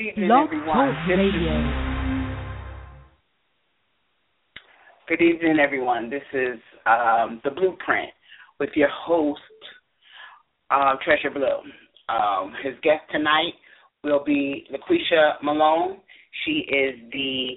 evening, Blog everyone. Talk Radio. Good evening, everyone. This is The Blueprint with your host, Treasure Blue. His guest tonight will be LaQuisha Malone. She is the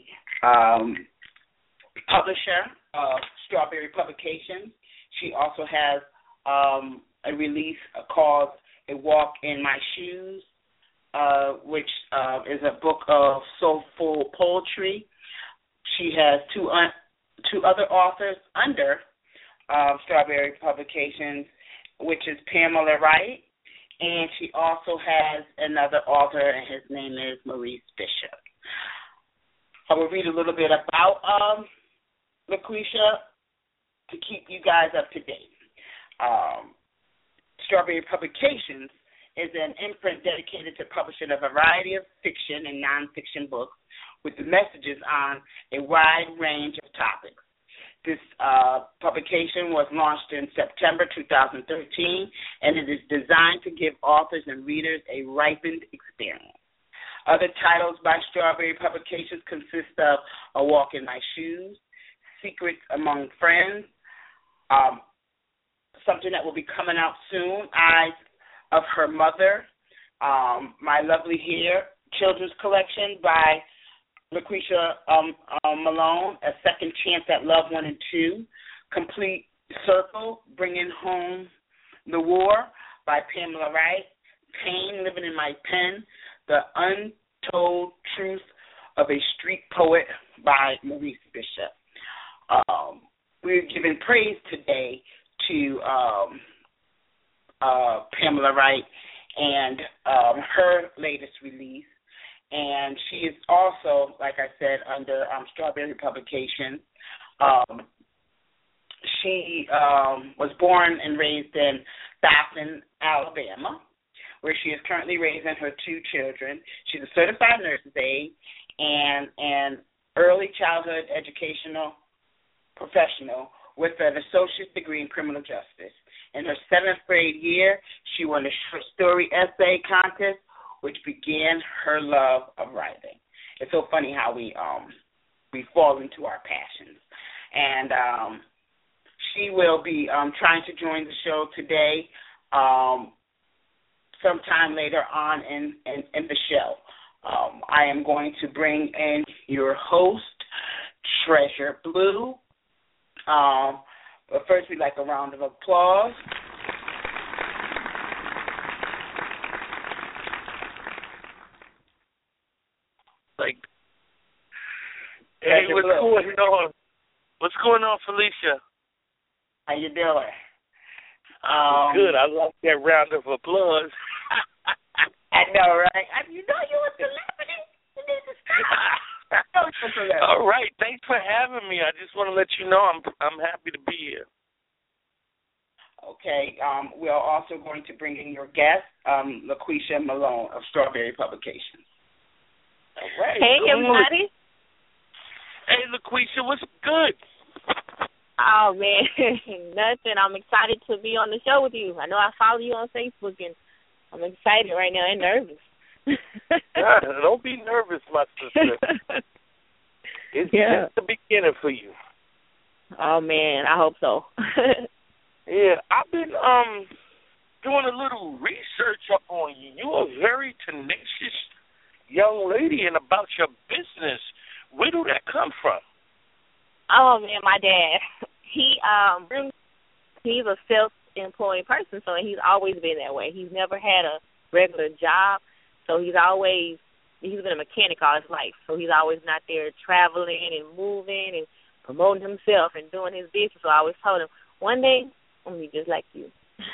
publisher of Strawberry Publications. She also has a release called A Walk in My Shoes, which is a book of soulful poetry. She has two other authors under Strawberry Publications, which is Pamela Wright, and she also has another author, and his name is Maurice Bishop. I will read a little bit about LaQuisha to keep you guys up to date. Strawberry Publications is an imprint dedicated to publishing a variety of fiction and nonfiction books with the messages on a wide range of topics. This publication was launched in September 2013, and it is designed to give authors and readers a ripened experience. Other titles by Strawberry Publications consist of A Walk in My Shoes, Secrets Among Friends, something that will be coming out soon, Eyes of Her Mother, My Lovely Hair, children's collection by LaQuisha Malone, A Second Chance at Love 1 and 2, Complete Circle, Bringing Home the War by Pamela Wright, Pain, Living in My Pen, The Untold Truth of a Street Poet by Maurice Bishop. We're giving praise today to Pamela Wright and her latest release. And she is also, like I said, under Strawberry Publications. She was born and raised in Dothan, Alabama, where she is currently raising her two children. She's a certified nurse's aide and an early childhood educational professional with an associate's degree in criminal justice. In her 7th grade year, she won a short story essay contest, which began her love of writing. It's so funny how we fall into our passions. And she will be trying to join the show today, sometime later on in the show. I am going to bring in your host, Treasure Blue. But first, we'd like a round of applause. Hey, what's going on? What's going on, Felicia? How you doing? Good. I like that round of applause. I know, right? You know you're a celebrity. You need to stop. All right. Thanks for having me. I just want to let you know I'm happy to be here. Okay. We are also going to bring in your guest, LaQuisha Malone of Strawberry Publications. All right. Hey, everybody. Hey, LaQuisha, what's good? Oh, man, nothing. I'm excited to be on the show with you. I know I follow you on Facebook, and I'm excited right now and nervous. Don't be nervous, my sister. It's just the beginning for you. Oh, man, I hope so. Yeah, I've been doing a little research up on you. You're a very tenacious young lady, and about your business. Where did that come from? Oh, man, my dad. He's a self-employed person, so he's always been that way. He's never had a regular job, so he's been a mechanic all his life. So he's always not there traveling and moving and promoting himself and doing his business. So I always told him, one day I'm going to be just like you.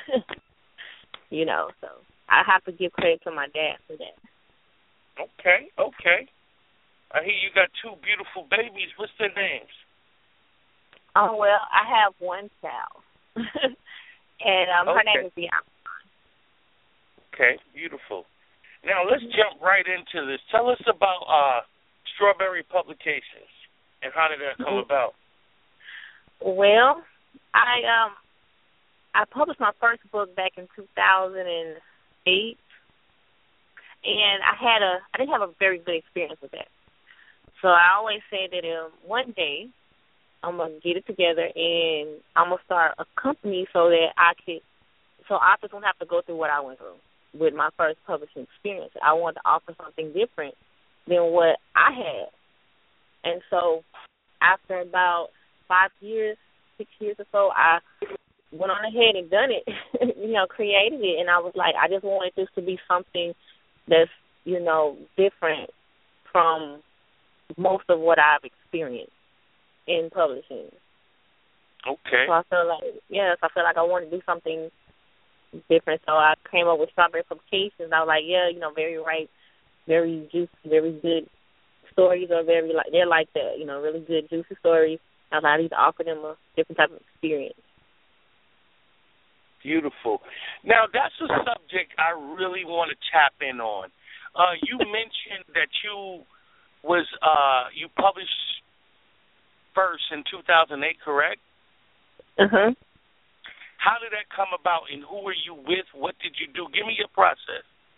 So I have to give credit to my dad for that. Okay. I hear you got two beautiful babies. What's their names? Oh, well, I have one child. And her name is Bianca. Okay, beautiful. Now, let's jump right into this. Tell us about Strawberry Publications and how did that come about? Well, I published my first book back in 2008, And I didn't have a very good experience with that. So I always said that one day I'm gonna get it together and I'm gonna start a company so that so authors don't have to go through what I went through with my first publishing experience. I wanted to offer something different than what I had. And so after about 5 years, 6 years or so, I went on ahead and done it, created it. And I was like, I just wanted this to be something that's, different from most of what I've experienced in publishing. Okay. So I feel like I wanted to do something different. So I came up with Strawberry Publications. I was like, very ripe, very juicy, very good stories are they're like that, really good, juicy stories. I was like, I need to offer them a different type of experience. Beautiful. Now, that's a subject I really want to tap in on. You mentioned that you published first in 2008, correct? Uh-huh. How did that come about, and who were you with? What did you do? Give me your process.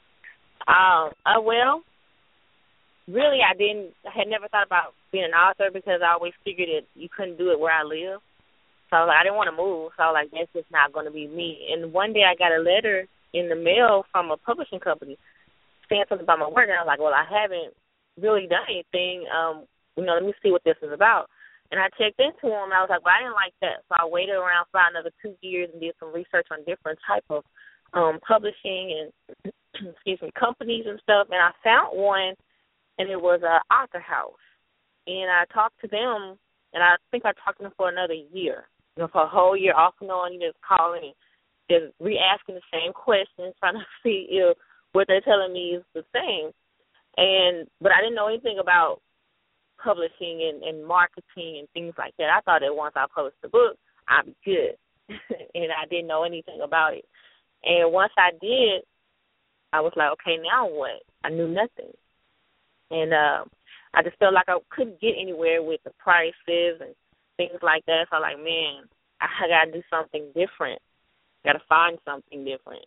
Well, really, I had never thought about being an author because I always figured that you couldn't do it where I live. So I didn't want to move. So I was like, that's just not going to be me. And one day I got a letter in the mail from a publishing company saying something about my work. And I was like, well, I haven't really done anything. Let me see what this is about. And I checked into them, and I was like, well, I didn't like that. So I waited around for another 2 years and did some research on different type of publishing and, companies and stuff. And I found one, and it was Author House. And I talked to them, and I think I talked to them for another year. For a whole year, off and on, just calling and just re-asking the same questions, trying to see if what they're telling me is the same. But I didn't know anything about publishing and marketing and things like that. I thought that once I published the book, I'd be good. And I didn't know anything about it. And once I did, I was like, okay, now what? I knew nothing. And I just felt like I couldn't get anywhere with the prices and things like that. So I'm like, man, I got to do something different. Got to find something different.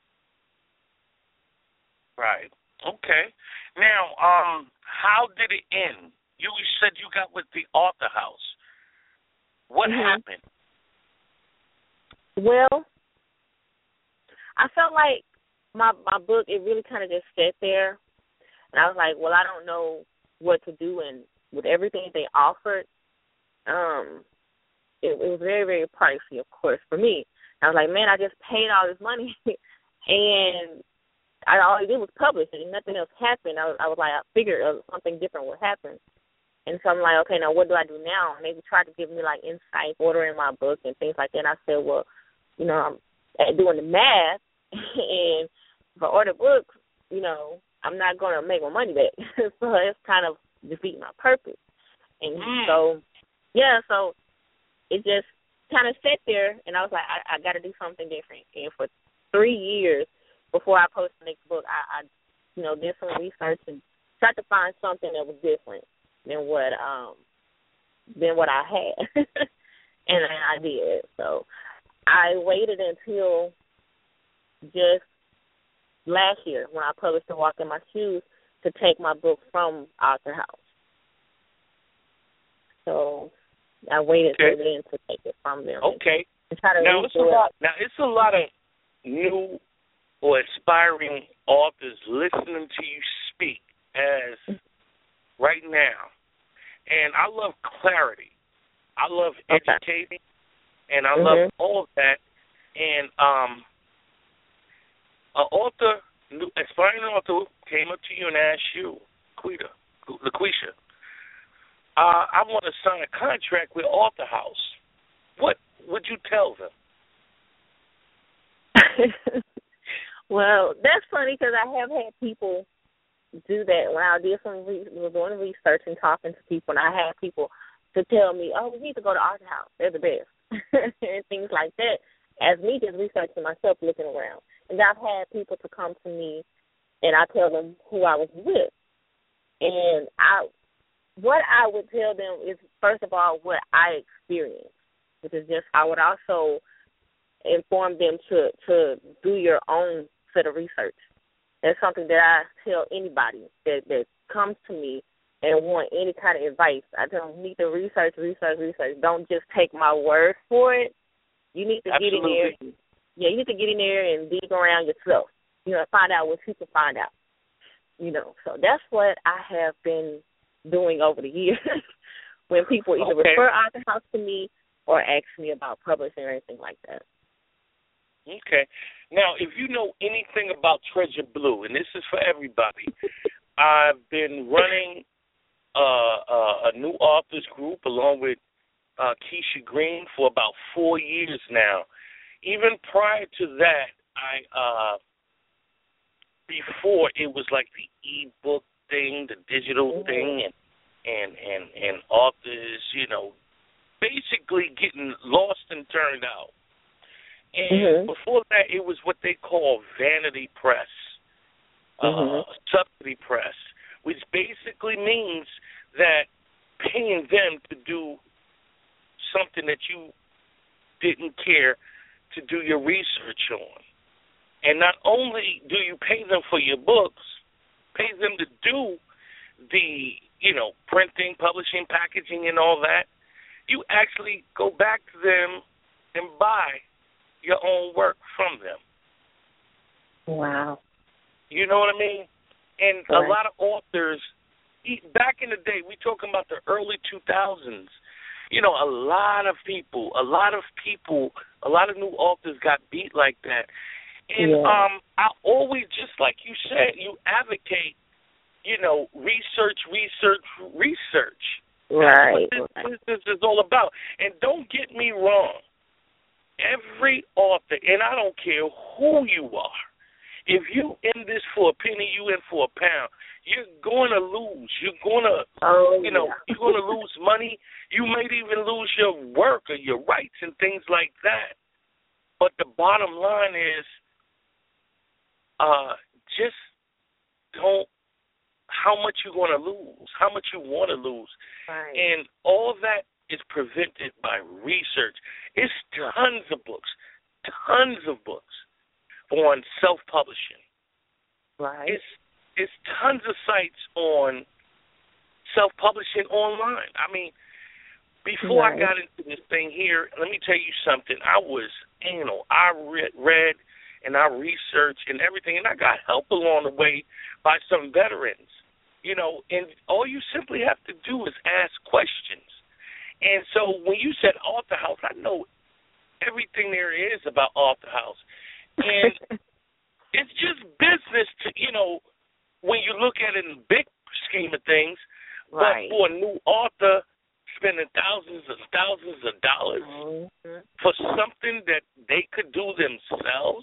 Right. Okay. Now, how did it end? You said you got with the Author House. What happened? Well, I felt like my book, it really kind of just sat there. And I was like, well, I don't know what to do. And with everything they offered, it was very, very pricey, of course, for me. I was like, man, I just paid all this money. And all I did was publish it, and nothing else happened. I was like, I figured something different would happen. And so I'm like, okay, now what do I do now? And they tried to give me, like, insight, ordering my book and things like that. And I said, well, I'm doing the math, and if I order books, I'm not going to make my money back. So it's kind of defeating my purpose. And so it just kind of sat there, and I was like, I got to do something different. And for 3 years before I posted the next book, I did some research and tried to find something that was different than what I had. And I did. So I waited until just last year when I published The Walk in My Shoes to take my book from Author House. So I waited till then to take it from them. Okay. And try to now it's a lot of new or aspiring authors listening to you speak as right now. And I love clarity. I love educating, and I love all of that. And an aspiring author came up to you and asked you, LaQuisha, I want to sign a contract with Author House. What would you tell them? Well, that's funny because I have had people do that when I did doing research and talking to people, and I had people to tell me, oh, we need to go to Author House. They're the best. And things like that, as me just researching myself, looking around. And I've had people to come to me, and I tell them who I was with. And what I would tell them is, first of all, what I experienced, which is just I would also inform them to do your own set of research That's something that I tell anybody that comes to me and want any kind of advice. I tell them, you need to research. Don't just take my word for it. You need to get in there. You need to get in there and dig around yourself. Find out what you can find out. So that's what I have been doing over the years when people either refer Author House to me or ask me about publishing or anything like that. Okay. Now, if you know anything about Treasure Blue, and this is for everybody, I've been running a new authors group along with Keisha Green for about 4 years now. Even prior to that, before it was like the e-book thing, the digital thing, and authors, basically getting lost and turned out. And before that, it was what they call vanity press, subsidy press, which basically means that paying them to do something that you didn't care to do your research on. And not only do you pay them for your books, pay them to do the, printing, publishing, packaging, and all that, you actually go back to them and buy your own work from them. Wow. You know what I mean? And a lot of authors, back in the day, we talking about the early 2000s, a lot of new authors got beat like that. And I always, just like you said, you advocate, research. Right. That's what this is all about. And don't get me wrong. Every author, and I don't care who you are, if you in this for a penny, you in for a pound, you're going to lose. You're going to, you're going to lose money. You may even lose your work or your rights and things like that. But the bottom line is, just don't, how much you're going to lose, how much you want to lose. Right. And all that is prevented by research. It's tons of books on self-publishing. Right. It's tons of sites on self-publishing online. I mean, before I got into this thing here, let me tell you something. I was anal. I read and I researched and everything, and I got help along the way by some veterans. And all you simply have to do is ask questions. And so when you said Author House, I know everything there is about Author House. And it's just business to, when you look at it in the big scheme of things. Right. But for a new author spending thousands of dollars for something that they could do themselves,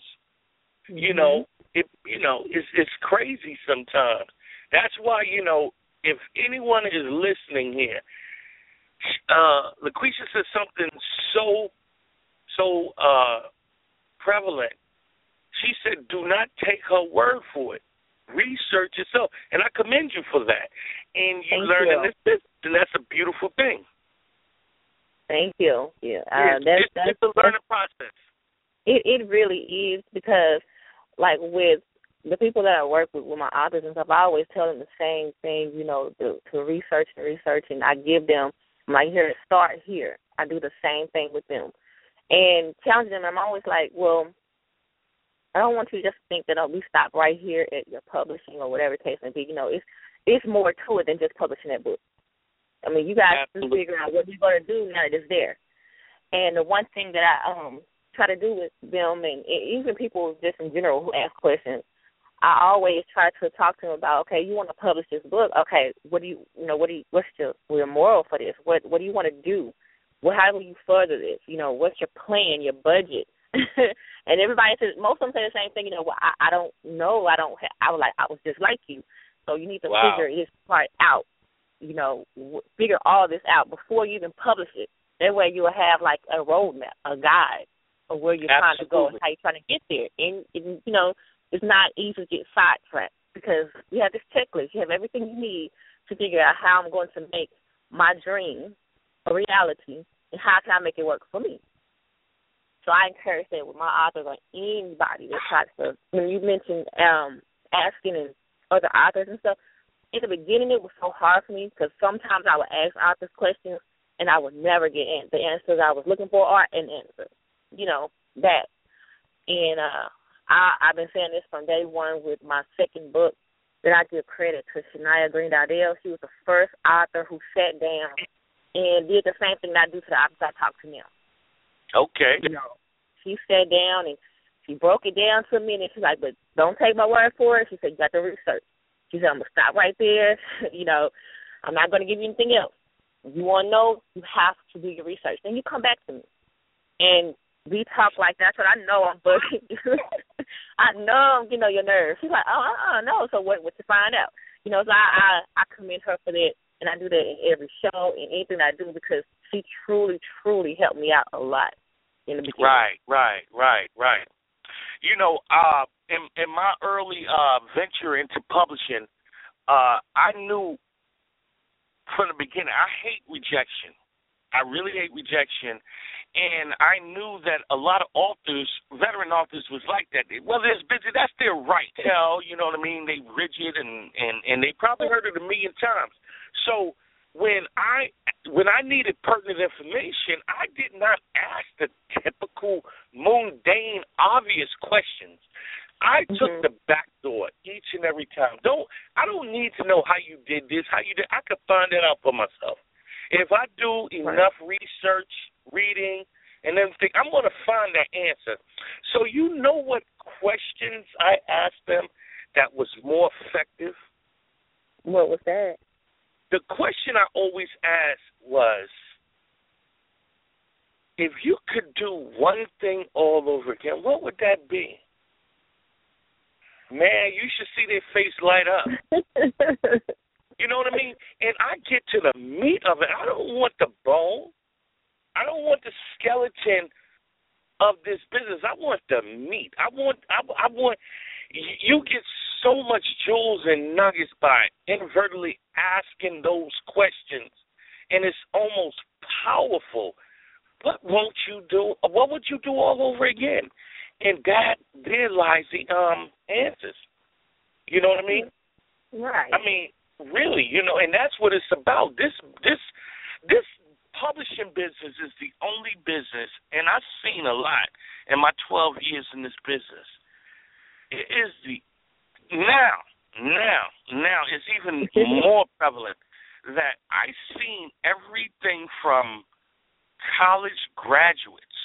it's crazy sometimes. That's why, if anyone is listening here, LaQuisha said something so prevalent. She said, do not take her word for it. Research yourself. And I commend you for that. And you learn in this business, and that's a beautiful thing. Thank you. It's a learning process. It really is, because, like, with the people that I work with my authors and stuff, I always tell them the same thing, to research, and I give them, I'm like, here, start here. I do the same thing with them. And challenging them, I'm always like, well, I don't want you to just think that we stop right here at your publishing or whatever the case may be. It's more to it than just publishing that book. I mean, you guys can figure out what you're going to do now that it's there. And the one thing that I try to do with them, and even people just in general who ask questions, I always try to talk to them about, okay, you want to publish this book. Okay, what's your moral for this? What do you want to do? How will you further this? What's your plan, your budget? And everybody says, most of them say the same thing. I don't know. I was just like you. So you need to figure this part out. Figure all this out before you even publish it. That way you will have like a roadmap, a guide of where you're trying to go and how you're trying to get there. And it's not easy to get sidetracked, because you have this checklist. You have everything you need to figure out how I'm going to make my dream a reality, and how can I make it work for me. So I encourage that with my authors or anybody that tries to. When you mentioned asking and other authors and stuff, in the beginning it was so hard for me because sometimes I would ask authors questions and I would never get the answers I was looking for or an answer, that. And I've been saying this from day one with my second book, that I give credit to Shania Green Dardell. She was the first author who sat down and did the same thing that I do to the authors I talk to now. Okay. She sat down and she broke it down to me, and she's like, but don't take my word for it. She said, you got to research. She said, I'm going to stop right there. I'm not going to give you anything else. If you want to know, you have to do your research. Then you come back to me. And we talk like that, so I know I'm bugging you. I know I'm getting on your nerves. She's like, no. So what you find out? So I commend her for that, and I do that in every show and anything I do because she truly, truly helped me out a lot in the beginning. Right. In my early venture into publishing, I knew from the beginning I hate rejection. I really hate rejection. And I knew that a lot of authors, veteran authors, was like that. Well, there's busy. That's their right. Hell, you know what I mean? They rigid, and they probably heard it a million times. So when I needed pertinent information, I did not ask the typical mundane, obvious questions. I took the back door each and every time. I don't need to know how you did this, how you did. I could find that out for myself. If I do enough research, reading, and everything, I'm going to find that answer. So you know what questions I asked them that was more effective? What was that? The question I always asked was, if you could do one thing all over again, what would that be? Man, you should see their face light up. You know what I mean? And I get to the meat of it. I don't want the bone. I don't want the skeleton of this business. I want the meat. I want you get so much jewels and nuggets by inadvertently asking those questions, and it's almost powerful. What won't you do? What would you do all over again? And there lies the answers. You know what I mean? Right. I mean, really, and that's what it's about. This publishing business is the only business, and I've seen a lot in my 12 years in this business. It is now it's even more prevalent that I've seen everything from college graduates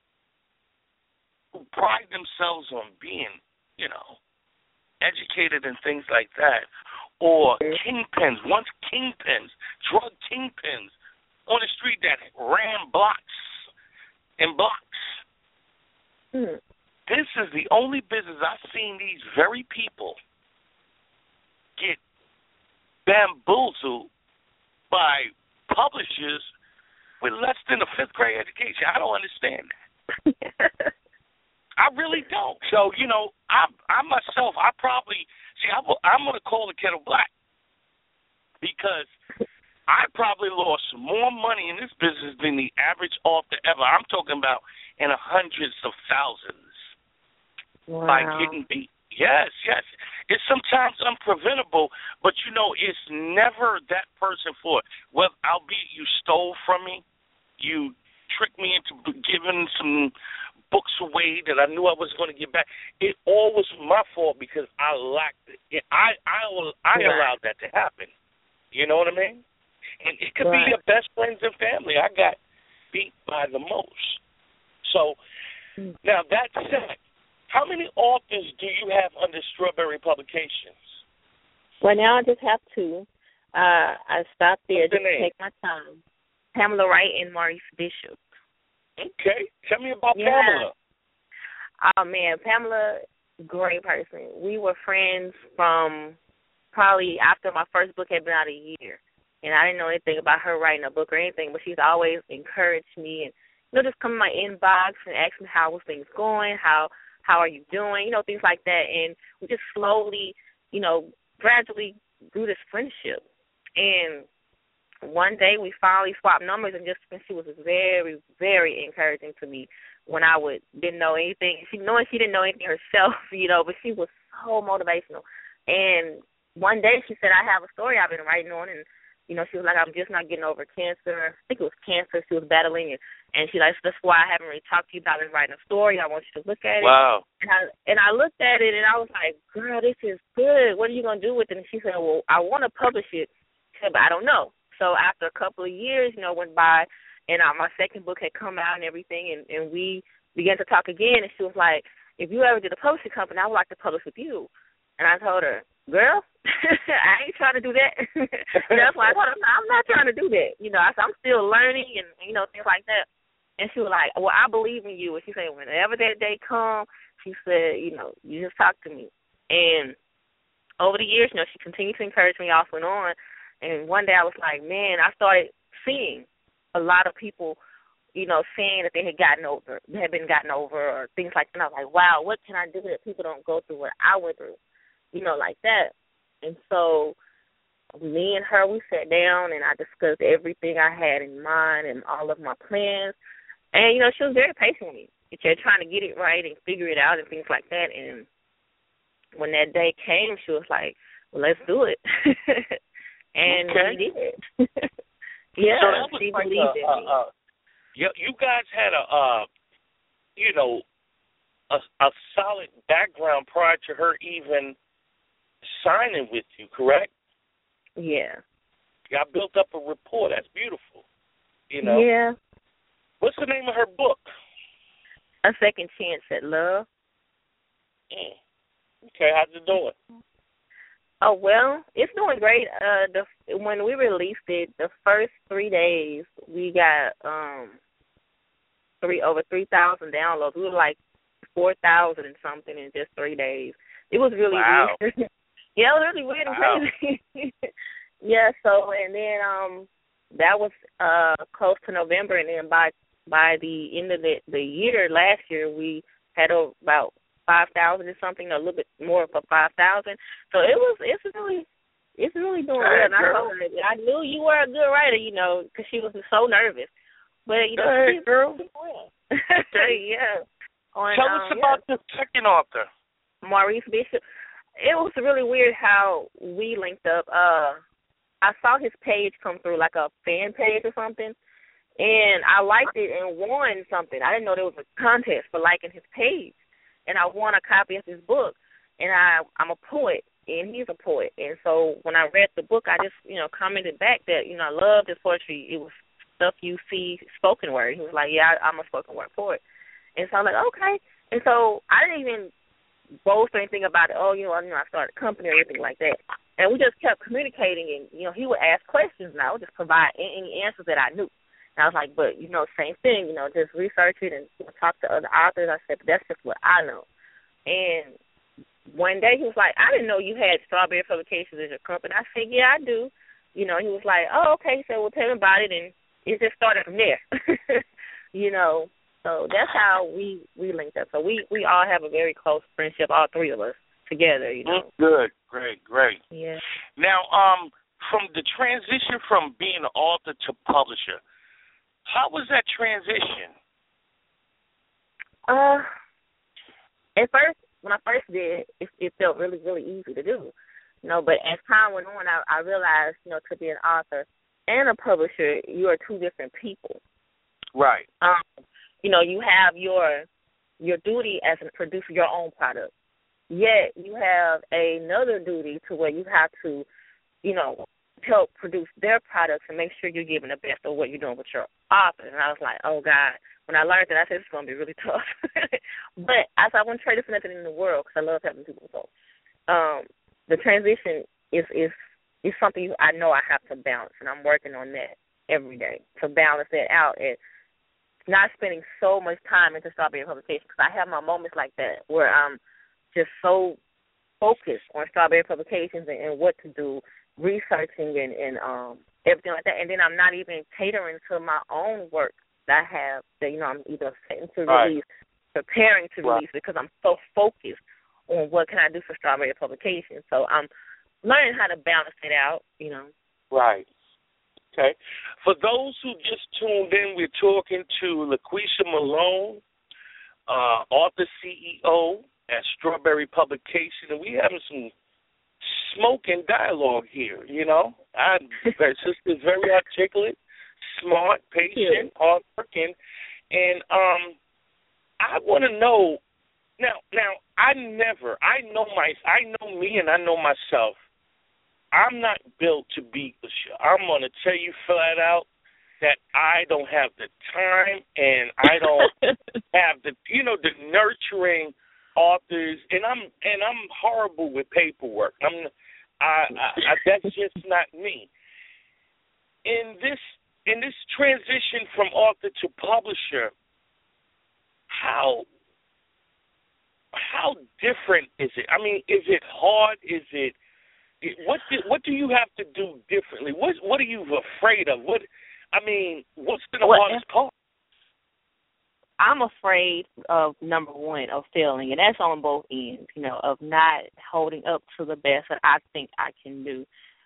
who pride themselves on being, educated and things like that, or kingpins, drug kingpins on the street that ran blocks and blocks. This is the only business I've seen these very people get bamboozled by publishers with less than a fifth grade education. I don't understand that. I really don't. So, I myself, I'm going to call the kettle black because I probably lost more money in this business than the average author ever. I'm talking about in the hundreds of thousands by getting beat. Yes. It's sometimes unpreventable, but, it's never that person for it. Well, albeit you stole from me, you tricked me into giving some books away that I knew I was going to get back. It all was my fault because I lacked it. I allowed that to happen. You know what I mean? And it could be your best friends and family. I got beat by the most. So, now that said, how many authors do you have under Strawberry Publications? Well, now I just have two. I stopped there just to take my time. Pamela Wright and Maurice Bishop. Okay. Tell me about Pamela. Oh, man. Pamela, great person. We were friends from probably after my first book had been out a year. And I didn't know anything about her writing a book or anything, but she's always encouraged me and, just come in my inbox and ask me how was things going, how are you doing, things like that. And we just slowly, gradually grew this friendship. And one day we finally swapped numbers, and she was very, very encouraging to me when I didn't know anything. She didn't know anything herself, but she was so motivational. And one day she said, I have a story I've been writing on, and, you know, she was like, I'm just not getting over cancer. I think it was cancer she was battling, and she like, that's why I haven't really talked to you about it, writing a story. I want you to look at it. Wow. And I looked at it, and I was like, girl, this is good. What are you going to do with it? And she said, well, I want to publish it, but I don't know. So after a couple of years, you know, went by, and my second book had come out and everything, and we began to talk again, and she was like, if you ever did a publishing company, I would like to publish with you. And I told her, girl, I ain't trying to do that. That's why I told her, I'm not trying to do that. You know, I said, I'm still learning and, you know, things like that. And she was like, well, I believe in you. And she said, whenever that day comes, she said, you know, you just talk to me. And over the years, you know, she continued to encourage me off and on. And one day I was like, man, I started seeing a lot of people, you know, saying that they had been gotten over or things like that. And I was like, wow, what can I do that people don't go through what I went through, you know, like that. And so me and her, we sat down and I discussed everything I had in mind and all of my plans. And, you know, she was very patient with me, trying to get it right and figure it out and things like that. And when that day came, she was like, well, let's do it. And we did. Yeah, so she believed in me. You guys had a solid background prior to her even signing with you, correct? Yeah. Y'all built up a rapport. That's beautiful. You know? Yeah. What's the name of her book? A Second Chance at Love. Okay, how's it doing? Oh, well, it's doing great. When we released it, the first 3 days, we got over 3,000 downloads. We were like 4,000 and something in just 3 days. It was really weird. Yeah, it was really weird and crazy. Yeah, so, and then that was close to November, and then by the end of the year, last year, we had about 5,000 or something, a little bit more for 5,000. So it's really doing well. And I knew you were a good writer, you know, because she was so nervous. But you know, she's girl. Yeah. Tell us about the second author, Maurice Bishop. It was really weird how we linked up. I saw his page come through, like a fan page or something, and I liked it and won something. I didn't know there was a contest for liking his page. And I won a copy of his book, and I'm a poet, and he's a poet. And so when I read the book, I just, you know, commented back that, you know, I loved his poetry. It was stuff you see spoken word. He was like, yeah, I'm a spoken word poet. And so I was like, okay. And so I didn't even boast or anything about it. Oh, you know, I started a company or anything like that. And we just kept communicating, and, you know, he would ask questions, and I would just provide any answers that I knew. And I was like, but, you know, same thing, you know, just research it and talk to other authors. I said, but that's just what I know. And one day he was like, I didn't know you had Strawberry Publications as your company. I said, yeah, I do. You know, he was like, oh, okay. He said, well, tell me about it. And it just started from there, you know. So that's how we linked up. So we all have a very close friendship, all three of us together, you know. Good. Great. Yeah. Now, from the transition from being an author to publisher, how was that transition? At first, when I first did it, it felt really, really easy to do. You know, but as time went on, I realized, you know, to be an author and a publisher, you are two different people. Right. You know, you have your duty as a producer, your own product. Yet you have another duty to where you have to, you know, help produce their products and make sure you're giving the best of what you're doing with your author. And I was like, oh, God. When I learned that, I said, it's going to be really tough. But I said, I wouldn't trade it for nothing in the world because I love helping people. So the transition is something I know I have to balance, and I'm working on that every day to balance that out and not spending so much time into Strawberry Publications, because I have my moments like that where I'm just so focused on Strawberry Publications and what to do, researching and everything like that, and then I'm not even catering to my own work that I have that, you know, I'm either setting to release, preparing to release, because I'm so focused on what can I do for Strawberry Publications. So I'm learning how to balance it out, you know. Right. Okay. For those who just tuned in, we're talking to LaQuisha Malone, author CEO at Strawberry Publication, and we're having some smoke and dialogue here, you know. Her sister's very articulate, smart, patient, hardworking, and I want to know now. I know me, and I know myself. I'm not built to be a show. I'm going to tell you flat out that I don't have the time, and I don't have the nurturing authors, and I'm horrible with paperwork. That's just not me. In this transition from author to publisher, how different is it? I mean, is it hard? Is it what do you have to do differently? What are you afraid of? What's been the hardest part? I'm afraid of, number one, of failing, and that's on both ends, of not holding up to the best that I think I can do.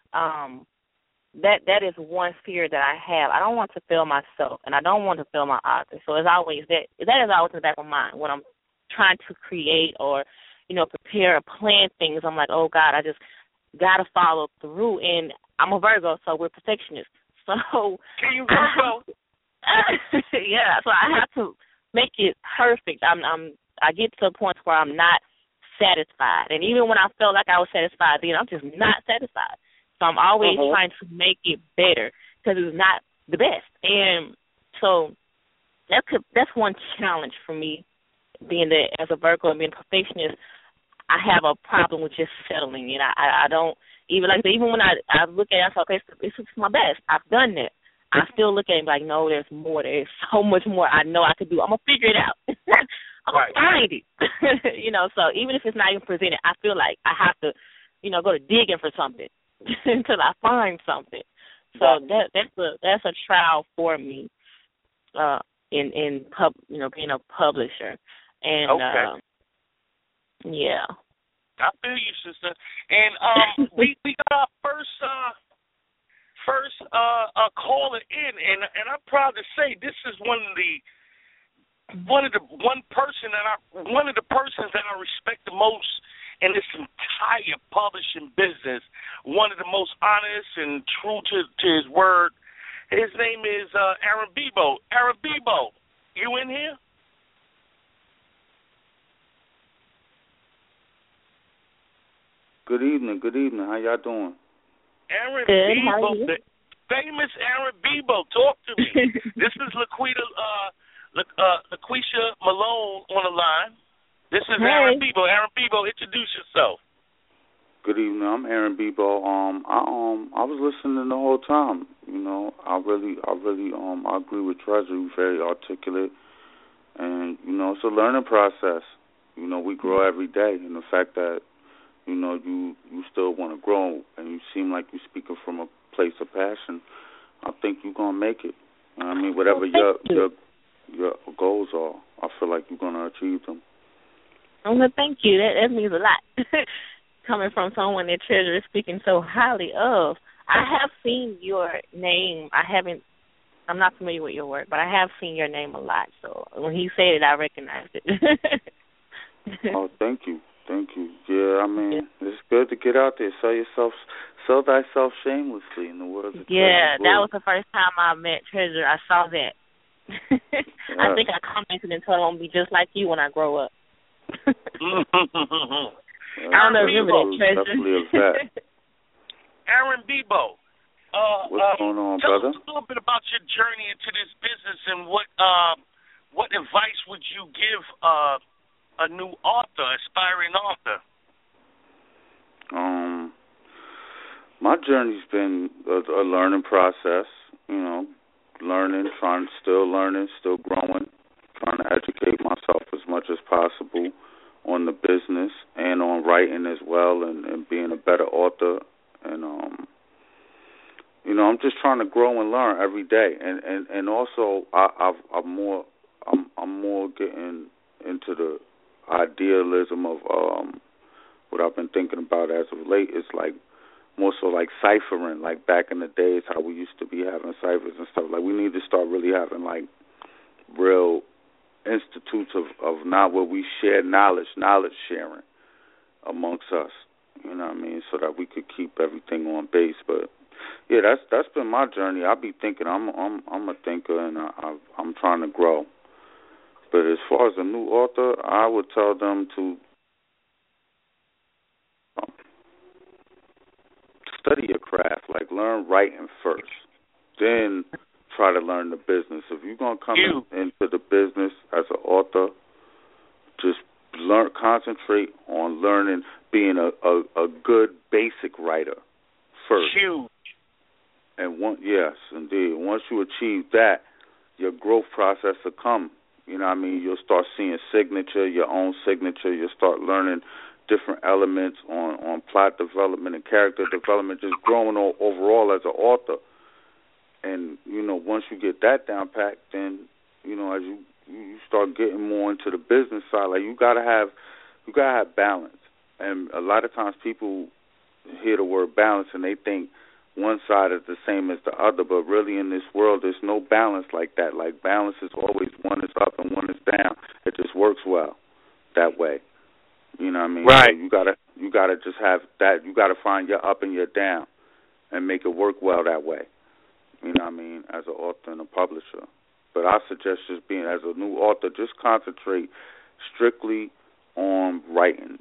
That is one fear that I have. I don't want to fail myself, and I don't want to fail my author. So it's always that is always in the back of my mind when I'm trying to create or, prepare or plan things. I'm like, oh, God, I just got to follow through. And I'm a Virgo, so we're perfectionists. So can you Virgo? Yeah, so I have to make it perfect. I get to a point where I'm not satisfied, and even when I felt like I was satisfied, then I'm just not satisfied. So I'm always trying to make it better because it's not the best. And so that's one challenge for me, being that as a Virgo and being a perfectionist. I have a problem with just settling, and I don't even when I look at it, I say, okay, this is my best. I've done that. I still look at it like, no, there's more. There's so much more I know I could do. I'm gonna figure it out. I'm gonna find it. So even if it's not even presented, I feel like I have to, go to digging for something until I find something. So that's a trial for me, in being a publisher. And yeah. I feel you, sister. And we got our first caller in, and I'm proud to say this is one of the persons that I respect the most in this entire publishing business. One of the most honest and true to his word. His name is Aaron Bebo. Aaron Bebo, you in here? Good evening. How y'all doing? Aaron Good. Bebo, How are you? the famous Aaron Bebo. Talk to me. This is LaQuisha Malone on the line. This is Aaron Bebo. Aaron Bebo, introduce yourself. Good evening. I'm Aaron Bebo. I was listening the whole time. I really I agree with Treasure. He's very articulate, and it's a learning process. We grow every day, and the fact that you still want to grow, and you seem like you're speaking from a place of passion, I think you're going to make it. Whatever your goals are, I feel like you're going to achieve them. Well, thank you. That means a lot. Coming from someone that Treasure is speaking so highly of. I have seen your name. I'm not familiar with your work, but I have seen your name a lot. So when he said it, I recognized it. Oh, thank you. Yeah, it's good to get out there, sell thyself shamelessly in the world of Yeah, that was the first time I met Treasure. I saw that. I think I commented and told him I'm going to be just like you when I grow up. I don't know if you remember that, Treasure. Definitely a fact. Aaron Bebo, what's going on, tell brother? us a little bit about your journey into this business, and what advice would you give a new author, aspiring author? My journey's been a learning process, still growing, trying to educate myself as much as possible on the business and on writing as well, and being a better author. And I'm just trying to grow and learn every day, and also I'm more getting into the idealism of what I've been thinking about as of late. Is like more so like ciphering, like back in the days how we used to be having ciphers and stuff. Like we need to start really having like real institutes of not where we share knowledge sharing amongst us, You know what I mean? So that we could keep everything on base. But yeah, that's been my journey. I be thinking I'm a thinker, and I'm trying to grow. But as far as a new author, I would tell them to study your craft, like learn writing first, then try to learn the business. If you're gonna come into the business as an author, just concentrate on learning, being a good basic writer first. Huge. And yes, indeed. Once you achieve that, your growth process will come. You know what I mean? You'll start seeing your own signature. You'll start learning different elements on plot development and character development, just growing overall as an author. And, once you get that down packed, then, as you start getting more into the business side, like you gotta have balance. And a lot of times people hear the word balance and they think one side is the same as the other, but really in this world there's no balance like that. Like balance is always one is up and one is down. It just works well that way. You know what I mean? Right. So you gotta just have that. You gotta find your up and your down and make it work well that way. You know what I mean? As an author and a publisher. But I suggest just being as a new author, just concentrate strictly on writing.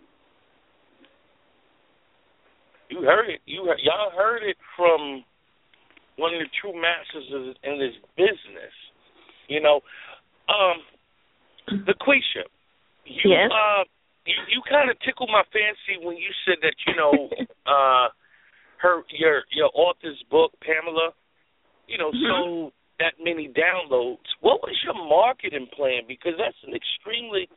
You heard it. Y'all heard it from one of the true masters in this business. LaQuisha, yes. You kind of tickled my fancy when you said that your author's book, Pamela, sold that many downloads. What was your marketing plan? Because that's an extremely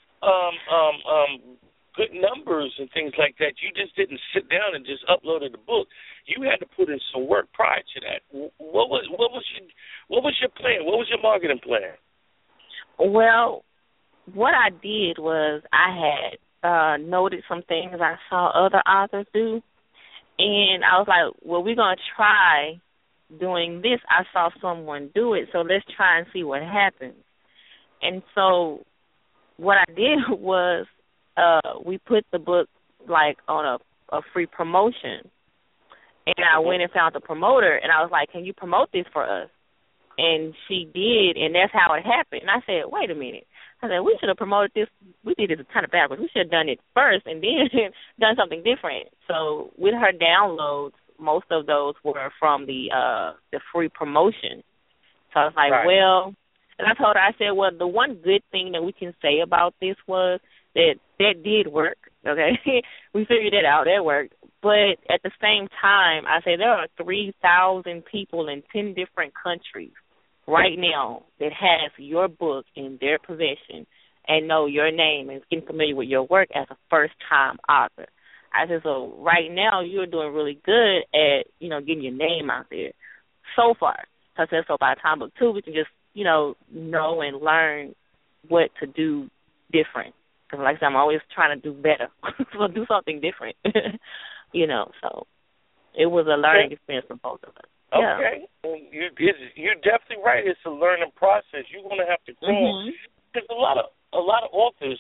good numbers and things like that. You just didn't sit down and just uploaded the book. You had to put in some work prior to that. What was your plan? What was your marketing plan? Well, what I did was I had noted some things I saw other authors do, and I was like, well, we're going to try doing this. I saw someone do it, so let's try and see what happens. And so what I did was we put the book like on a free promotion, and I went and found the promoter, and I was like, can you promote this for us? And she did, and that's how it happened. And I said, wait a minute. I said, we should have promoted this. We did it kind of backwards. We should have done it first and then done something different. So with her downloads, most of those were from the free promotion. So I was like, right. Well, and I told her, I said, well, the one good thing that we can say about this was that did work, okay? We figured it out. That worked. But at the same time, I say there are 3,000 people in 10 different countries right now that has your book in their possession and know your name and getting familiar with your work as a first-time author. I said, so right now you're doing really good at, getting your name out there so far. So I said, so by the time book 2, we can just, know and learn what to do different. Because like I said, I'm always trying to do better. So do something different, So it was a learning experience for both of us. Okay. Yeah. You're definitely right. It's a learning process. You're going to have to grow. Because a lot of authors,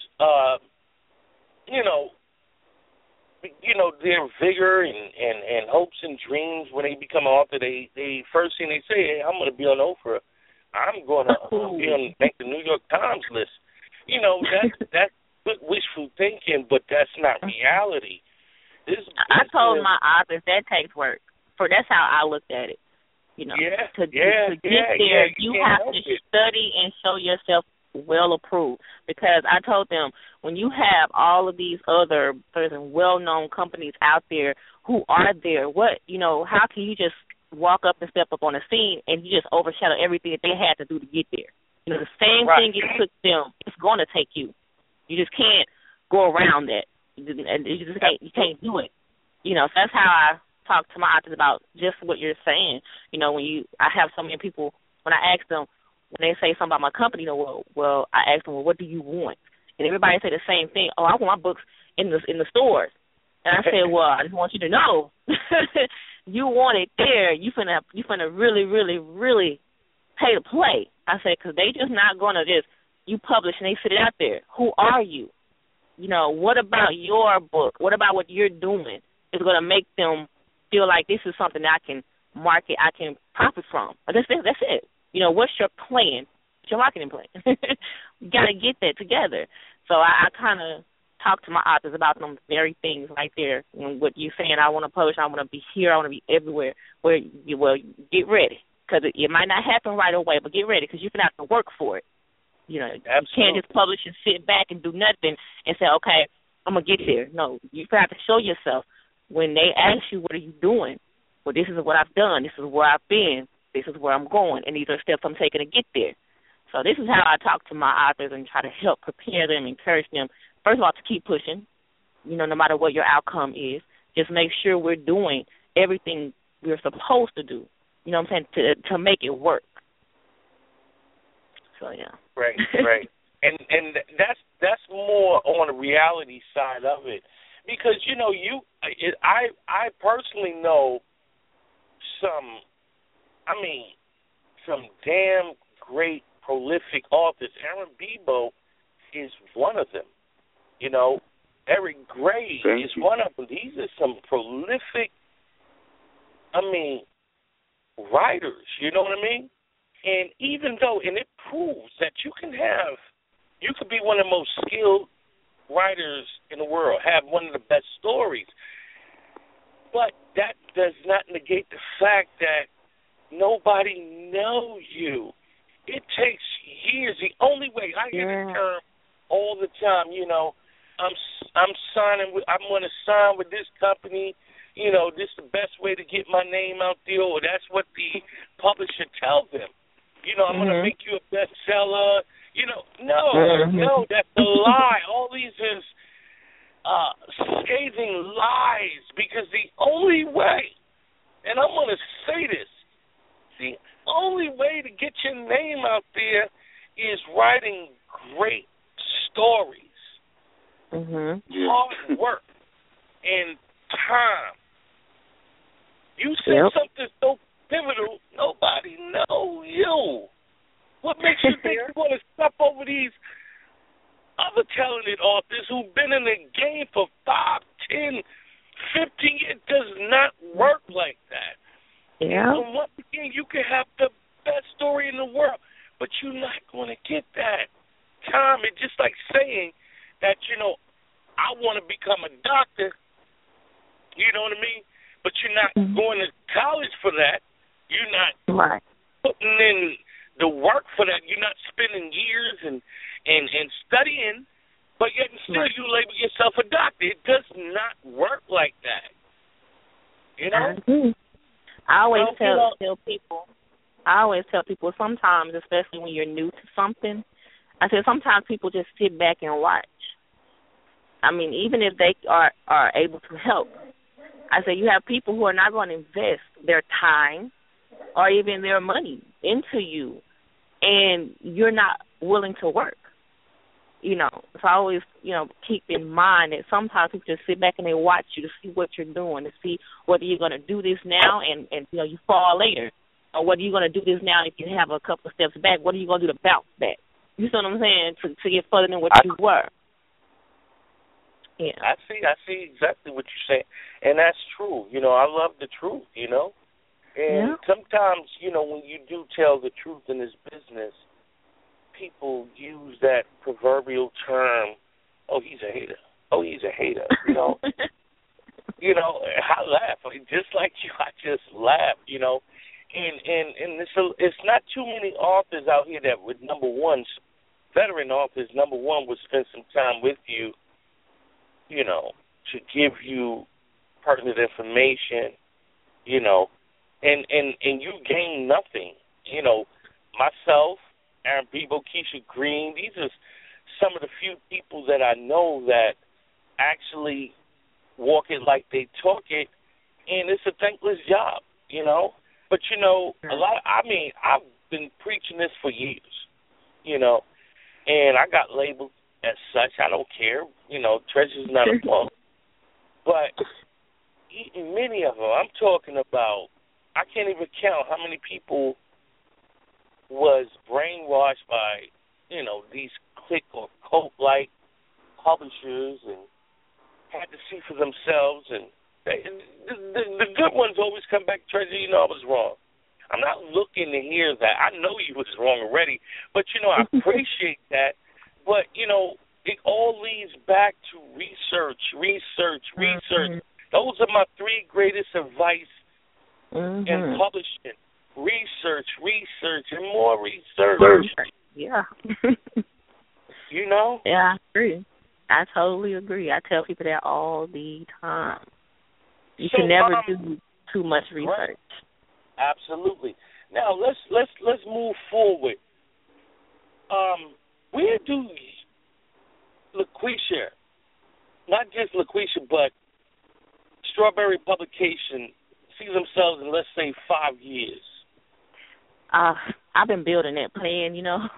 their vigor and hopes and dreams when they become an author, they first thing they say, hey, I'm going to be on Oprah. I'm going to make the New York Times list. That's good wishful thinking, but that's not reality. I told my authors that takes work. That's how I looked at it. To get there, you have to study and show yourself well approved. Because I told them, when you have all of these other well-known companies out there who are there, how can you just walk up and step up on the scene and you just overshadow everything that they had to do to get there? The same thing it took them, it's going to take you. You just can't go around that. You can't do it. So that's how I talk to my authors about just what you're saying. I have so many people, when I ask them, when they say something about my company, well, I ask them, well, what do you want? And everybody say the same thing. Oh, I want my books in the stores. And I said, well, I just want you to know, you want it there. You finna really, really, really pay to play. I said, because they just not going to just, you publish and they sit it out there. Who are you? what about your book? What about what you're doing is going to make them feel like this is something that I can market, I can profit from? That's it. What's your plan? What's your marketing plan? You got to get that together. So I kind of talk to my authors about them very things right there. What you're saying, I want to publish, I want to be here, I want to be everywhere. Get ready, because it might not happen right away, but get ready, because you're going to have to work for it. You can't just publish and sit back and do nothing and say, okay, I'm going to get there. No, you have to show yourself. When they ask you, what are you doing? Well, this is what I've done. This is where I've been. This is where I'm going. And these are steps I'm taking to get there. So this is how I talk to my authors and try to help prepare them, encourage them, first of all, to keep pushing, no matter what your outcome is. Just make sure we're doing everything we're supposed to do, what I'm saying, to make it work. So, yeah. Right. And that's more on the reality side of it. Because, I personally know some damn great prolific authors. Aaron Bebo is one of them. Eric Gray is one of them. These are some prolific, writers, you know what I mean? And even though, and it proves that you could be one of the most skilled writers in the world, have one of the best stories, but that does not negate the fact that nobody knows you. It takes years. The only way, I hear the term all the time, I'm going to sign with this company, this is the best way to get my name out there, or that's what the publisher tells them. I'm going to make you a bestseller. No, that's a lie. All these is scathing lies, because the only way, and I'm going to say this, the only way to get your name out there is writing great stories. Hard work and time. You said something so pivotal, nobody knows you. What makes you think you want to step over these other talented authors who've been in the game for 5, 10, 15 years? It does not work like that. Yeah. And once again, you can have the best story in the world, but you're not going to get that time. It's just like saying that, I want to become a doctor, you know what I mean? But you're not going to college for that. You're not putting in the work for that. You're not spending years and studying, but yet and still you label yourself a doctor. It does not work like that. I always tell people, sometimes, especially when you're new to something, I said sometimes people just sit back and watch. Even if they are able to help, I say you have people who are not going to invest their time or even their money into you, and you're not willing to work. So I always, keep in mind that sometimes people just sit back and they watch you to see what you're doing, to see whether you're going to do this now and you fall later, or whether you're going to do this now if you have a couple of steps back. What are you going to do to bounce back? You see what I'm saying? To get further than what you were. Yeah. I see exactly what you're saying, and that's true. I love the truth, And sometimes, when you do tell the truth in this business, people use that proverbial term, oh, he's a hater. Oh, he's a hater, I laugh. Just like you, I just laugh, And it's not too many authors out here that would, veteran authors, would spend some time with you, to give you pertinent information, and you gain nothing. Myself, Aaron Bebo, Keisha Green, these are some of the few people that I know that actually walk it like they talk it, and it's a thankless job, But, I've been preaching this for years, and I got labeled as such. I don't care. Treasure's not a punk. But many of them, I'm talking about, I can't even count how many people was brainwashed by, these clique or cult-like publishers and had to see for themselves. And the good ones always come back, Treasure, you know I was wrong. I'm not looking to hear that. I know you was wrong already, but, I appreciate that. But, it all leads back to research. Mm-hmm. Those are my three greatest advice in publishing. Research, and more research. Yeah. Yeah, I agree. I totally agree. I tell people that all the time. You can never do too much research. Right. Absolutely. Now let's move forward. Where do LaQuisha, not just LaQuisha, but Strawberry Publication see themselves in, let's say, 5 years? I've been building that plan,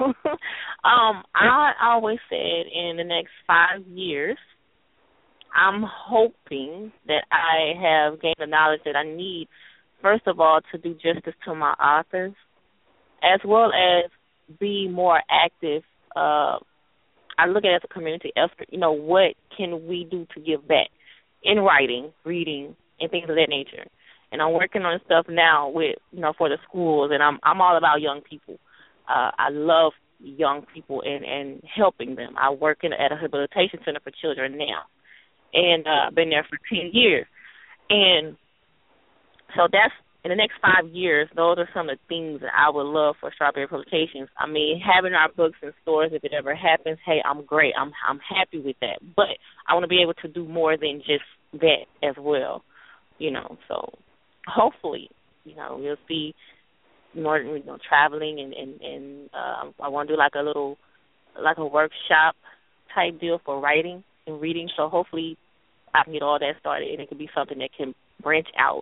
I always said in the next 5 years, I'm hoping that I have gained the knowledge that I need, first of all, to do justice to my authors, as well as be more active. I look at it as a community effort. What can we do to give back in writing, reading, and things of that nature? And I'm working on stuff now with, for the schools, and I'm all about young people. I love young people and helping them. I work at a rehabilitation center for children now, and I've been there for 10 years. And so that's, in the next 5 years, those are some of the things that I would love for Strawberry Publications. I mean, having our books in stores, if it ever happens, hey, I'm great. I'm happy with that. But I want to be able to do more than just that as well, So hopefully, we'll see more, traveling and I want to do like a workshop type deal for writing and reading. So hopefully I can get all that started and it can be something that can branch out.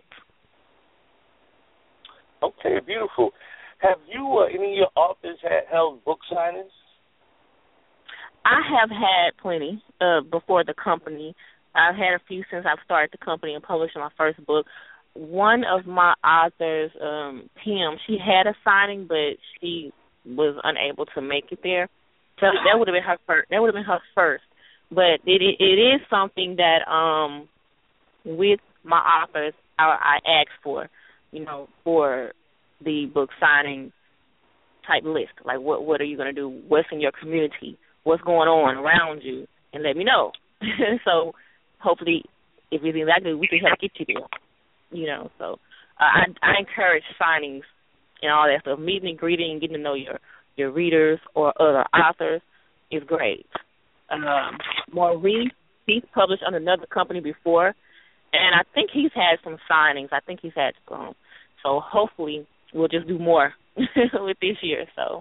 Okay, beautiful. Have you, any of your authors held book signings? I have had plenty before the company. I've had a few since I've started the company and published my first book. One of my authors, Pam, she had a signing, but she was unable to make it there. So that would have been her first. That would have been her first. But it is something that with my authors I asked for, for the book signing type list. Like what are you going to do? What's in your community? What's going on around you? And let me know. So hopefully, if anything that good, we can help get you there. So I encourage signings and all that stuff. Meeting and greeting and getting to know your readers or other authors is great. Maurice, he's published under another company before, and I think he's had some signings. I think he's had some. So hopefully we'll just do more with this year. So,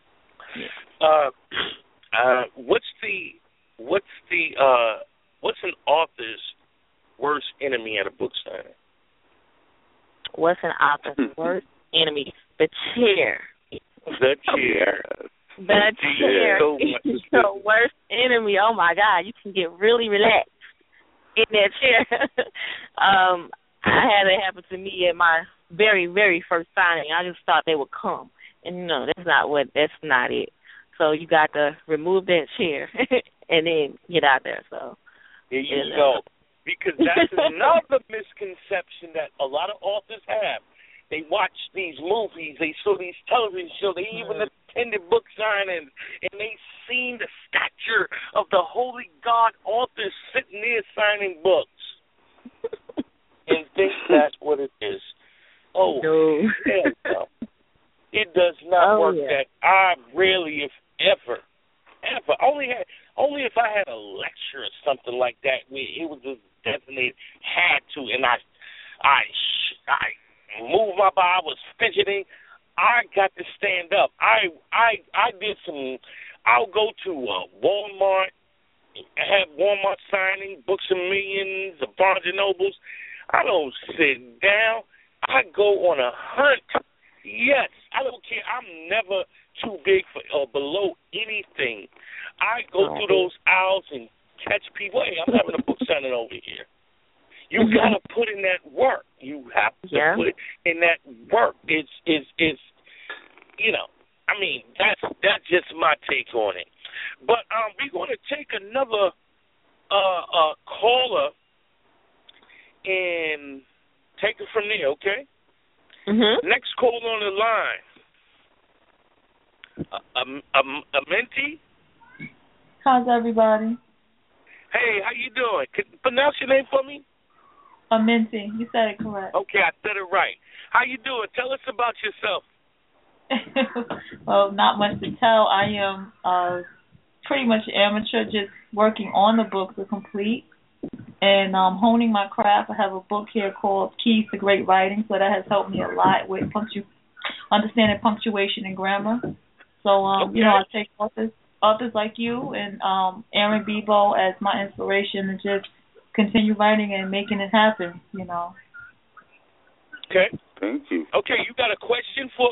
what's an author's worst enemy at a book signing? What's an author's worst enemy? The chair. The chair. The chair is the worst enemy. Oh my God, you can get really relaxed in that chair. I had it happen to me at my very, very first signing. I just thought they would come, and no, that's not it. So you got to remove that chair and then get out there. So there you go. Because that's another misconception that a lot of authors have. They watch these movies, they saw these television shows, they even attended book signings, and they seen the stature of the holy God authors sitting there signing books and think that's what it is. Oh, no. It does not work that. I rarely, if ever, only if I had a lecture or something like that where it was just designated had to, and I moved my body, I was fidgeting. I got to stand up. I did some. I'll go to Walmart, have Walmart signing, Books a Million, the Barnes and Nobles. I don't sit down. I go on a hunt. Yes, I don't care. I'm never too big for or below anything. I go through those aisles and catch people. Hey, I'm having a book signing over here. You got to put in that work. You have to put in that work. It's I mean, that's just my take on it. But we're going to take another on there, okay? Mhm. Next call on the line. Amenti? How's everybody? Hey, how you doing? Can you pronounce your name for me? Amenti. You said it correct. Okay, I said it right. How you doing? Tell us about yourself. Well, not much to tell. I am pretty much amateur, just working on the book to complete and honing my craft. I have a book here called Keys to Great Writing, so that has helped me a lot with understanding punctuation and grammar. So, Okay. I take authors like you and Aaron Bebo as my inspiration and just continue writing and making it happen, Okay. Thank you. Okay, you got a question for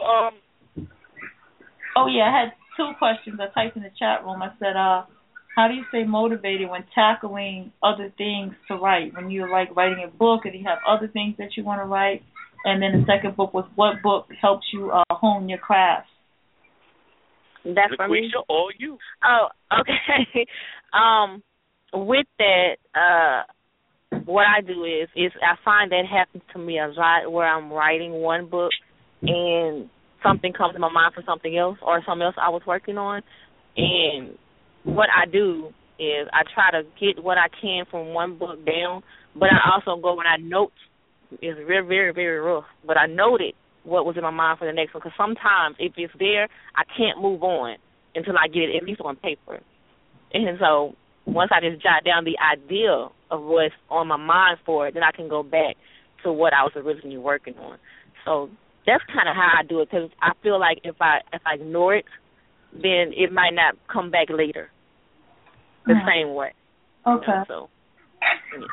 Oh, yeah, I had 2 questions. I typed in the chat room. I said, how do you stay motivated when tackling other things to write? When you're, writing a book and you have other things that you want to write? And then the second book was, what book helps you hone your craft? That's for me. LaQuisha or you? Oh, okay. With that, what I do is I find that happens to me a lot where I'm writing one book and something comes to my mind for something else or something else I was working on. And what I do is I try to get what I can from one book down, but I also go and I note. It's very, very, very rough, but I noted what was in my mind for the next one, because sometimes if it's there, I can't move on until I get it at least on paper. And so once I just jot down the idea of what's on my mind for it, then I can go back to what I was originally working on. So that's kind of how I do it, because I feel like if I ignore it, then it might not come back later the same way. Okay. So, yeah.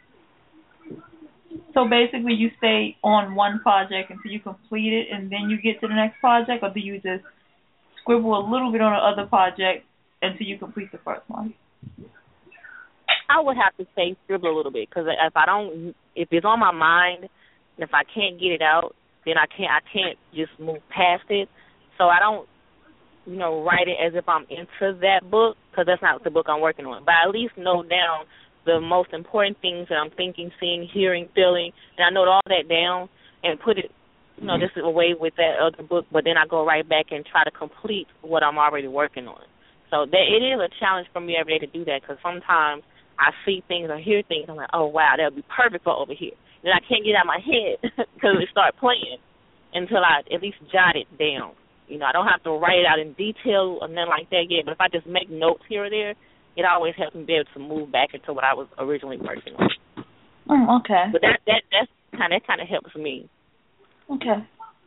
So basically you stay on one project until you complete it and then you get to the next project, or do you just scribble a little bit on the other project until you complete the first one? I would have to say scribble a little bit, because if it's on my mind, and if I can't get it out, then I can't just move past it. So I don't, write it as if I'm into that book, because that's not the book I'm working on. But I at least note down the most important things that I'm thinking, seeing, hearing, feeling, and I note all that down and put it, just away with that other book, but then I go right back and try to complete what I'm already working on. So it is a challenge for me every day to do that, because sometimes I see things or hear things, I'm like, oh, wow, that would be perfect for over here. Then I can't get it out of my head because it start playing until I at least jot it down. I don't have to write it out in detail or nothing like that yet, but if I just make notes here or there, it always helps me be able to move back into what I was originally working on. Okay. But that kind of helps me. Okay.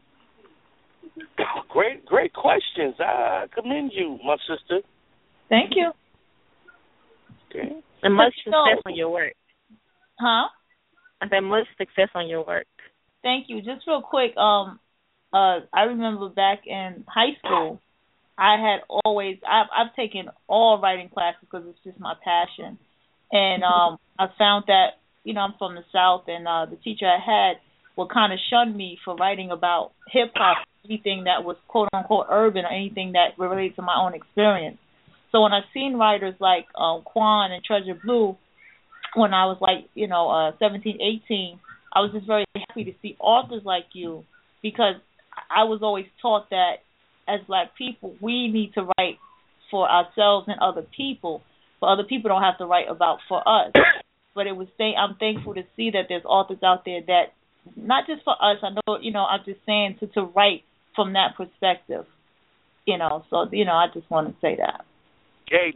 Great questions. I commend you, my sister. Thank you. Okay. And much success on your work. Huh? I said much success on your work. Thank you. Just real quick, I remember back in high school, I've taken all writing classes because it's just my passion. And I found that, I'm from the South, and the teacher I had would kind of shun me for writing about hip-hop, anything that was quote-unquote urban or anything that related to my own experience. So when I seen writers like Quan and Treasure Blue, when I was 17, 18, I was just very happy to see authors like you, because I was always taught that as Black people, we need to write for ourselves and other people, but other people don't have to write about for us. But I'm thankful to see that there's authors out there that, not just for us, I know, I'm just saying to write from that perspective, so, I just want to say that. Hey,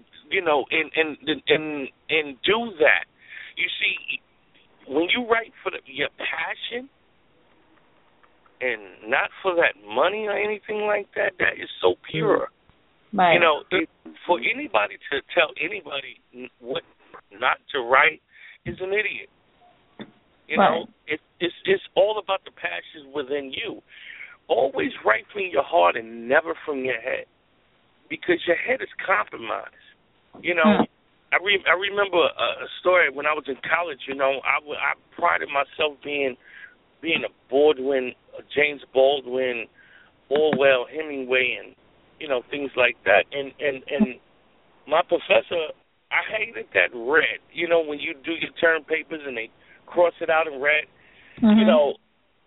and do that. You see, when you write for your passion and not for that money or anything like that, that is so pure. Right. For anybody to tell anybody what not to write is an idiot. Right. It's all about the passions within you. Always write from your heart and never from your head, because your head is compromised. I remember a story when I was in college. I prided myself being a Baldwin, a James Baldwin, Orwell, Hemingway, and things like that. And my professor, I hated that red. When you do your term papers and they cross it out in red. Mm-hmm.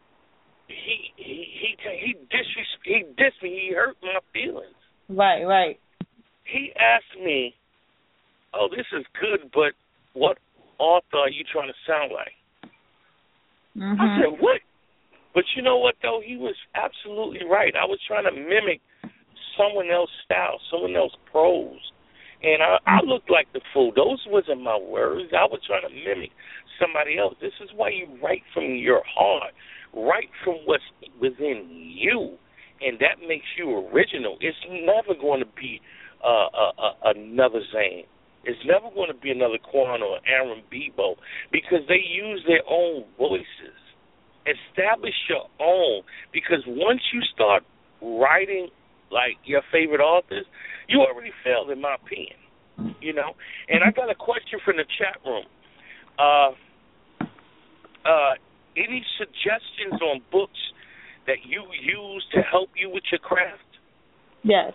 he dissed me. He hurt my feelings. Right. He asked me, "Oh, this is good, but what author are you trying to sound like?" Mm-hmm. I said, "What?" But you know what, though? He was absolutely right. I was trying to mimic someone else's style, someone else's prose. And I looked like the fool. Those wasn't my words. I was trying to mimic somebody else. This is why you write from your heart. Write from what's within you. And that makes you original. It's never going to be another Zane. It's never going to be another Quan or Aaron Bebo because they use their own voices. Establish your own, because once you start writing like your favorite authors, you already failed, in my opinion. You know? And I got a question from the chat room. Any suggestions on books that you use to help you with your craft? Yes.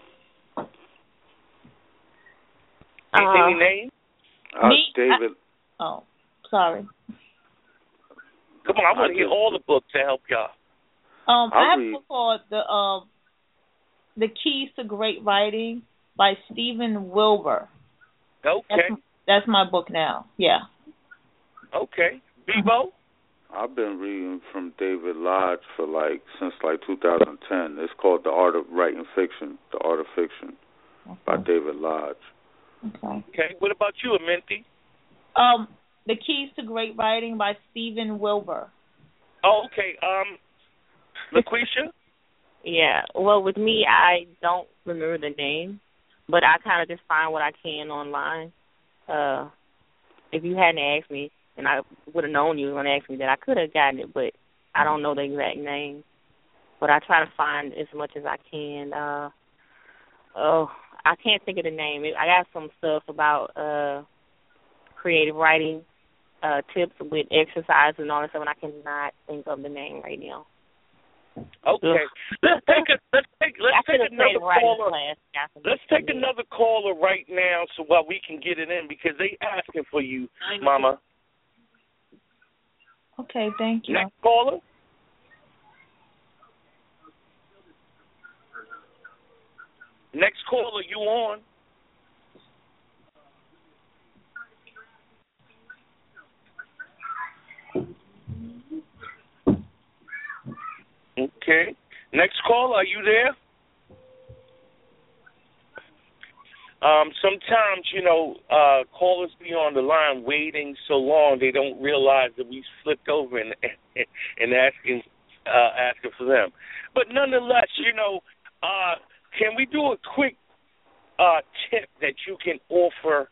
Any name? David. Sorry. Come on, I want to hear all the books to help y'all. I have a book called The Keys to Great Writing by Stephen Wilbur. Okay. That's my book now. Yeah. Okay. Bebo? I've been reading from David Lodge since 2010. It's called The Art of Writing Fiction, The Art of Fiction by David Lodge. Okay. What about you, Amenti? The Keys to Great Writing by Stephen Wilbur. Oh, okay. LaQuisha? Yeah. Well, with me, I don't remember the name, but I kind of just find what I can online. If you hadn't asked me, and I would have known you were going to ask me that, I could have gotten it, but I don't know the exact name. But I try to find as much as I can. I can't think of the name. I got some stuff about creative writing tips with exercise and all that stuff, and I cannot think of the name right now. Okay. Let's take another caller. Let's take another caller right now so while we can get it in, because they asking for you, Mama. Okay, thank you. Next caller. Next caller, you on? Okay. Next call, are you there? Sometimes, callers be on the line waiting so long they don't realize that we flipped over and asking for them. But nonetheless, can we do a quick tip that you can offer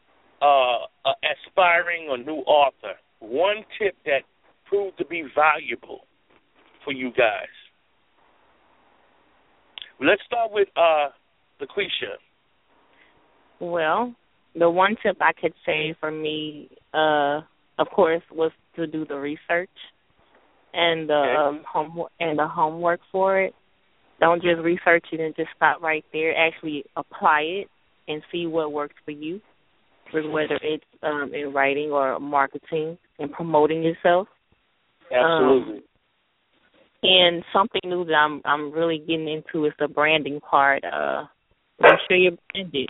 aspiring or new author? One tip that proved to be valuable for you guys. Let's start with LaQuisha. Well, the one tip I could say for me, of course, was to do the research and the homework for it. Don't just research it and just stop right there. Actually apply it and see what works for you, whether it's in writing or marketing and promoting yourself. Absolutely. And something new that I'm really getting into is the branding part. Make sure you're branded.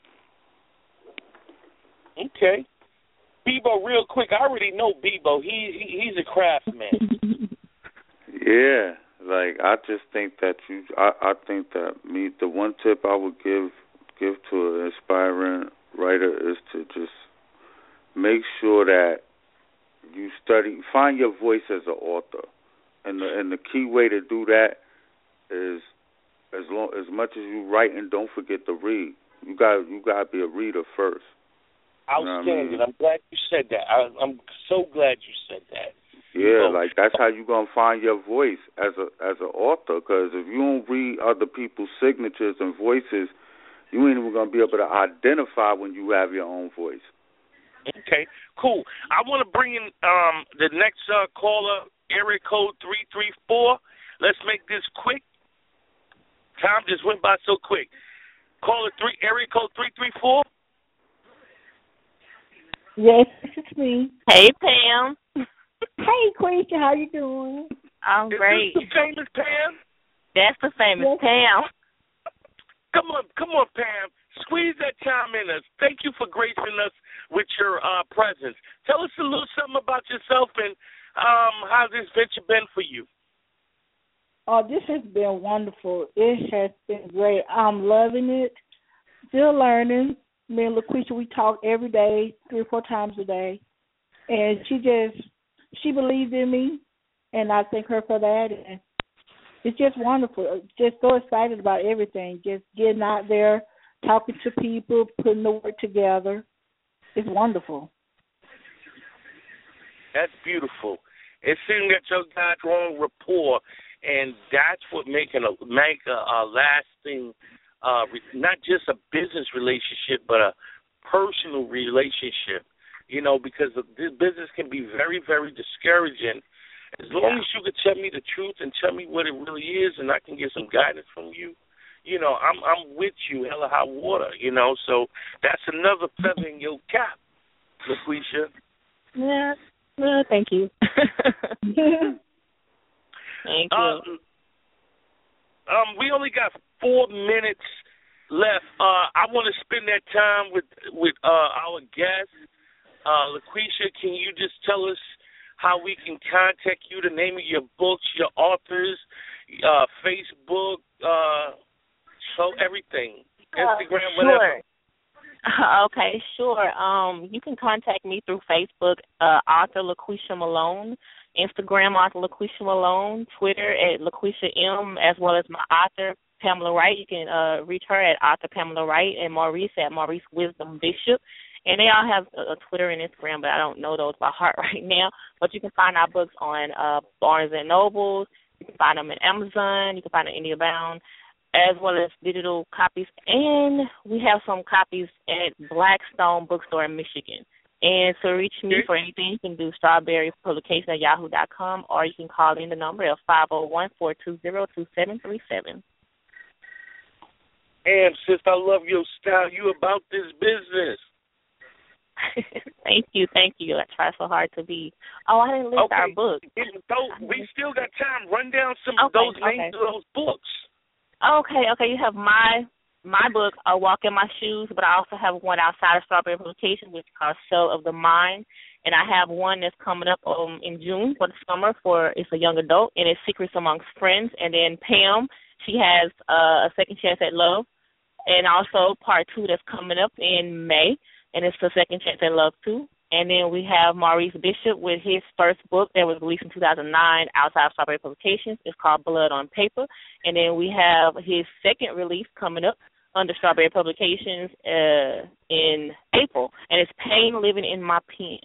Okay. Bebo, real quick, I already know Bebo. He's a craftsman. Yeah, I just think that the one tip I would give to an aspiring writer is to just make sure that you find your voice as an author, and the key way to do that is as much as you write, and don't forget to read. You got to be a reader first. Outstanding. You know what I mean? I'm glad you said that. I'm so glad you said that. Yeah, that's how you're gonna find your voice as an author. Because if you don't read other people's signatures and voices, you ain't even gonna be able to identify when you have your own voice. Okay, cool. I want to bring in the next caller, area code 334. Let's make this quick. Time just went by so quick. Caller area code 334. Yes, it's me. Hey, Pam. Hey, Quisha, how you doing? I'm great. Is this the famous Pam? That's the famous Pam. Come on, Pam. Squeeze that time in us. Thank you for gracing us with your presence. Tell us a little something about yourself and how this venture been for you. Oh, this has been wonderful. It has been great. I'm loving it. Still learning. Me and LaQuisha, we talk every day, 3 or 4 times a day. And she believed in me, and I thank her for that. And it's just wonderful. Just so excited about everything. Just getting out there, talking to people, putting the work together. It's wonderful. That's beautiful. It seems that you got strong rapport, and that's what make a lasting, not just a business relationship, but a personal relationship. You know, because this business can be very, very discouraging. As long as you can tell me the truth and tell me what it really is, and I can get some guidance from you, you know, I'm with you, hell or high water. You know, so that's another feather in your cap, LaQuisha. Yeah. Well, thank you. Thank you. We only got 4 minutes left. I want to spend that time with our guest, LaQuisha. Can you just tell us how we can contact you, the name of your books, your authors, Facebook, so everything, Instagram, whatever. Okay, sure. You can contact me through Facebook, author LaQuisha Malone, Instagram, author LaQuisha Malone, Twitter at LaQuisha M, as well as my author, Pamela Wright. You can reach her at author Pamela Wright, and Maurice at Maurice Wisdom Bishop. And they all have a Twitter and Instagram, but I don't know those by heart right now. But you can find our books on Barnes & Noble. You can find them in Amazon. You can find them in IndieBound, as well as digital copies. And we have some copies at Blackstone Bookstore in Michigan. And to reach me for anything, you can do strawberrypublication@yahoo.com, or you can call in the number of 501-420-2737. And sis, I love your style. You about this business. Thank you. I try so hard to be. Oh, I didn't list our book. We still got time. Run down some of those names of those books. Okay. You have my book, A Walk in My Shoes, but I also have one outside of Strawberry Publication, which is called Cell of the Mind. And I have one that's coming up in June for the summer it's a young adult, and it's Secrets Amongst Friends. And then Pam, she has A Second Chance at Love, and also part 2 that's coming up in May. And it's The Second Chance at Love 2. And then we have Maurice Bishop with his first book that was released in 2009 outside of Strawberry Publications. It's called Blood on Paper. And then we have his second release coming up under Strawberry Publications in April. And it's Pain Living in My Pen.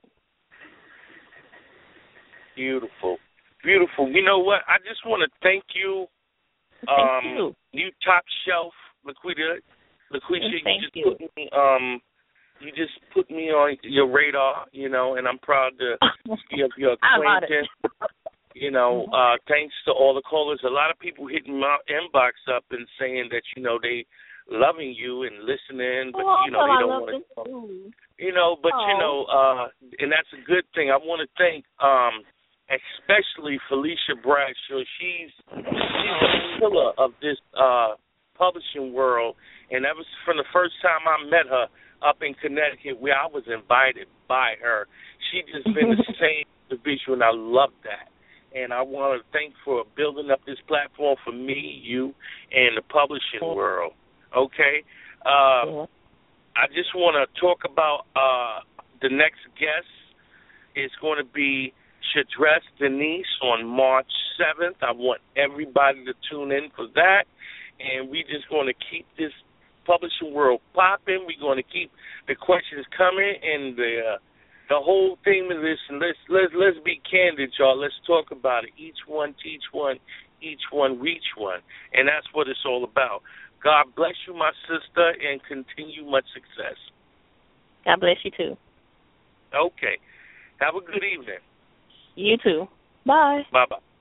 Beautiful. You know what? I just want to thank you. Thank you. New top shelf, LaQuisha. You just put me on your radar, you know, and I'm proud to be of your acquaintance. You know, thanks to all the callers. A lot of people hitting my inbox up and saying that, you know, they loving you and listening, but, you know, they don't want to. You know, but, you know, and that's a good thing. I want to thank especially Felicia Bradshaw. She's a pillar of this publishing world, and that was from the first time I met her up in Connecticut, where I was invited by her. She just been the same individual, and I love that. And I want to thank for building up this platform for me, you, and the publishing world. Okay? I just want to talk about the next guest. It's going to be Shadress Denise on March 7th. I want everybody to tune in for that. And we just going to keep this publishing world popping. We're going to keep the questions coming, and the whole theme of this. And let's be candid, y'all. Let's talk about it. Each one teach one, each one reach one, and that's what it's all about. God bless you, my sister, and continue much success. God bless you too. Okay. Have a good evening. You too. Bye. Bye-bye.